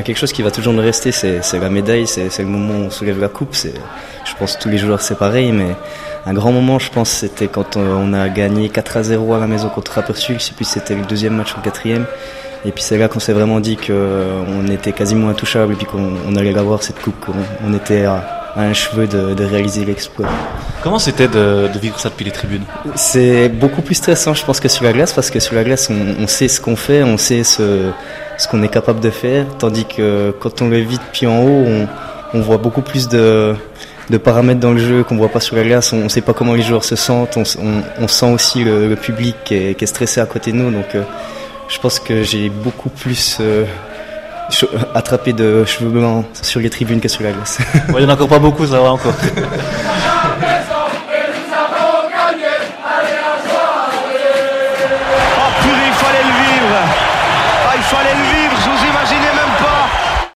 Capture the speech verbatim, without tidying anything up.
quelque chose qui va toujours nous rester, c'est, c'est la médaille, c'est, c'est le moment où on soulève la coupe. C'est, je pense que tous les joueurs c'est pareil, mais un grand moment, je pense, c'était quand on a gagné quatre à zéro à la maison contre Rapperswil. Je sais plus si c'était le deuxième match ou le quatrième. Et puis c'est là qu'on s'est vraiment dit qu'on était quasiment intouchable et puis qu'on on allait l'avoir cette coupe, qu'on on était à, à un cheveu de, de réaliser l'exploit. Comment c'était de, de vivre ça depuis les tribunes ? C'est beaucoup plus stressant, je pense, que sur la glace, parce que sur la glace, on, on sait ce qu'on fait, on sait ce, ce qu'on est capable de faire, tandis que quand on le vit depuis en haut, on, on voit beaucoup plus de, de paramètres dans le jeu qu'on voit pas sur la glace. On ne sait pas comment les joueurs se sentent, on, on, on sent aussi le, le public qui est, qui est stressé à côté de nous, donc euh, je pense que j'ai beaucoup plus euh, attrapé de cheveux blancs sur les tribunes que sur la glace. Il n'y en a encore pas beaucoup, ça va encore.